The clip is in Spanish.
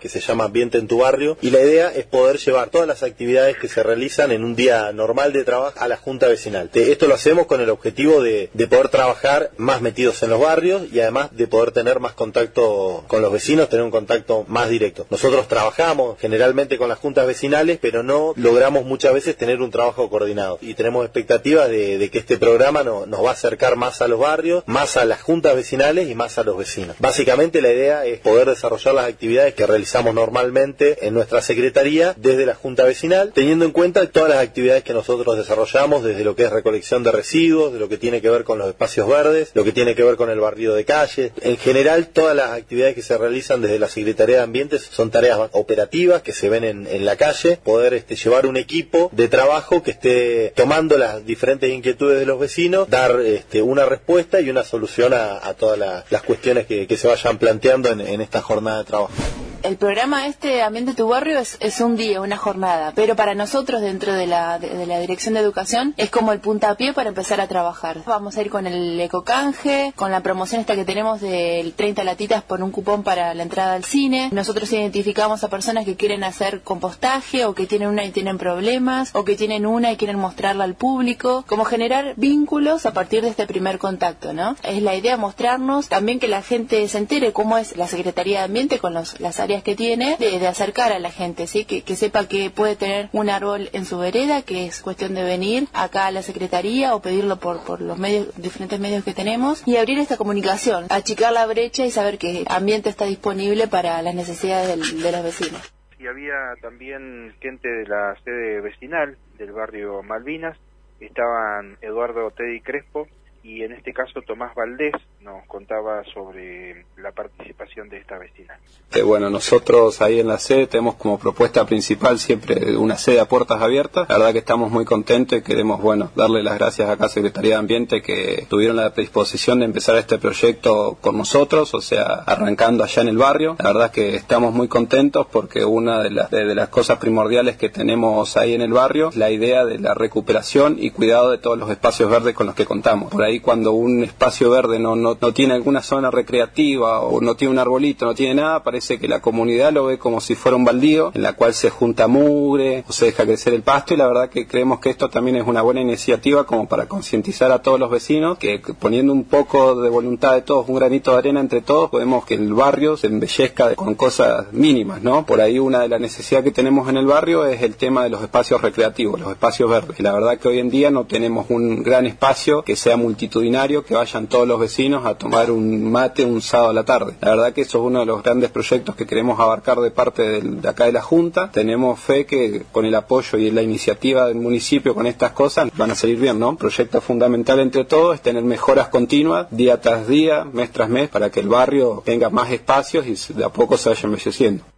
que se llama Ambiente en tu Barrio, y la idea es poder llevar todas las actividades que se realizan en un día normal de trabajo a la Junta Vecinal. Esto lo hacemos con el objetivo de poder trabajar más metidos en los barrios y además de poder tener más contacto con los vecinos, tener un contacto más directo. Nosotros trabajamos generalmente con las juntas vecinales, pero no logramos muchas veces tener un trabajo coordinado, y tenemos expectativas de que este programa nos va a acercar más a los barrios, más a las juntas vecinales y más a los vecinos. Básicamente la idea es poder desarrollar las actividades que realizamos normalmente en nuestra secretaría desde la junta vecinal, teniendo en cuenta todas las actividades que nosotros desarrollamos, desde lo que es recolección de residuos, de lo que tiene que ver con los espacios verdes, lo que tiene que ver con el barrido de calles. En general, todas las actividades que se realizan desde la Secretaría de Ambiente son tareas operativas que se ven en la calle, poder llevar un equipo de trabajo que esté tomando las diferentes inquietudes de los vecinos, dar una respuesta y una solución a todas las cuestiones que se vayan planteando en esta jornada de trabajo. El programa Ambiente tu Barrio es un día, una jornada, pero para nosotros dentro de la Dirección de Educación es como el puntapié para empezar a trabajar. Vamos a ir con el ecocanje, con la promoción esta que tenemos del 30 latitas por un cupón para la entrada al cine. Nosotros identificamos a personas que quieren hacer compostaje o que tienen una y tienen problemas, o que tienen una y quieren mostrarla al público, como generar vínculos a partir de este primer contacto, ¿no? Es la idea mostrarnos, también que la gente se entere cómo es la Secretaría de Ambiente con las áreas que tiene, de acercar a la gente, ¿sí? Que sepa que puede tener un árbol en su vereda, que es cuestión de venir acá a la Secretaría o pedirlo por los diferentes medios que tenemos, y abrir esta comunicación, achicar la brecha y saber que el ambiente está disponible para las necesidades de los vecinos. Y había también gente de la sede vecinal del barrio Malvinas, estaban Eduardo Teddy Crespo y en este caso Tomás Valdés nos contaba sobre la participación de esta vecina. Bueno, nosotros ahí en la sede tenemos como propuesta principal siempre una sede a puertas abiertas. La verdad que estamos muy contentos y queremos, darle las gracias acá a Secretaría de Ambiente que tuvieron la predisposición de empezar este proyecto con nosotros, o sea, arrancando allá en el barrio. La verdad que estamos muy contentos porque una de las cosas primordiales que tenemos ahí en el barrio es la idea de la recuperación y cuidado de todos los espacios verdes con los que contamos. Por ahí cuando un espacio verde no tiene alguna zona recreativa o no tiene un arbolito, no tiene nada, parece que la comunidad lo ve como si fuera un baldío en la cual se junta mugre o se deja crecer el pasto, y la verdad que creemos que esto también es una buena iniciativa como para concientizar a todos los vecinos que poniendo un poco de voluntad de todos, un granito de arena entre todos, podemos que el barrio se embellezca con cosas mínimas, ¿no? Por ahí una de las necesidades que tenemos en el barrio es el tema de los espacios recreativos, los espacios verdes. Y la verdad que hoy en día no tenemos un gran espacio que sea multitudinario, que vayan todos los vecinos a tomar un mate un sábado a la tarde. La verdad que eso es uno de los grandes proyectos que queremos abarcar de parte de acá de la Junta. Tenemos fe que con el apoyo y la iniciativa del municipio con estas cosas van a salir bien, ¿no? Un proyecto fundamental entre todos es tener mejoras continuas, día tras día, mes tras mes, para que el barrio tenga más espacios y de a poco se vaya embelleciendo.